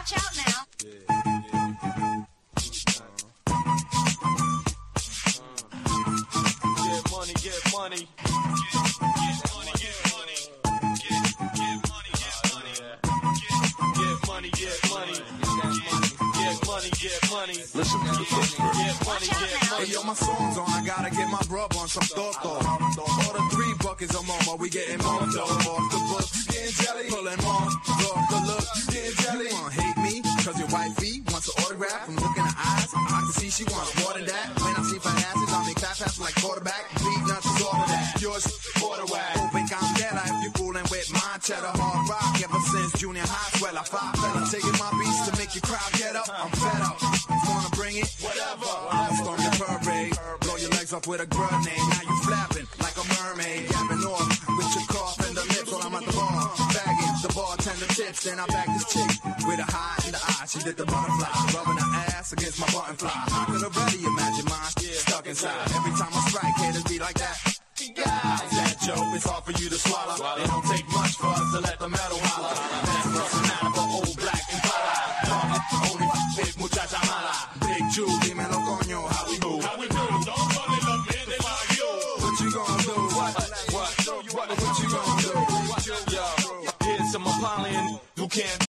Watch out now. Get money, get money. Get money, get money. Get money, get money. Get money, get money. Get money, get money. Listen to the first verse. Get money, get money. Hey, yo, my song's on. I gotta get my grub on some thought. Order 3 buckets or more, but we getting more dough off the book. Getting jelly, pulling more off the look. Getting jelly. You wanna hate me? Cause your wifey wants an autograph from looking in her eyes. I can see she wants more than that. When I see fat asses, I make fat passes like quarterback. Beat nuts is all of that. Yours, quarter whack. Hoping I'm dead if you fooling with my cheddar hard rock. Ever since junior high, swell I 5 fella. Taking my beats to make your crowd get up. I'm fed up. Wanna bring it? Whatever. I'ma storm the parade. Blow your legs off with a grenade. Now you flapping like a mermaid. Yapping off with your cough and the lips while I'm at the bar. Bagging the bartender tips. Then I bag this chick with a high in the eye. She did the butterfly. Rubbing her ass against my button fly. I could already imagine mine stuck inside. Every time I strike, haters be like that. How's that, Joe? It's hard for you to swallow. It don't take much for us to let the metal holler. That's what's an for old black and para. Only big muchacha mala. Big Jew, dímelo coño, how we do? How we do? Don't run in the minute like you. What you gonna do? What you gonna do? Yo, here's some Apollyon who can't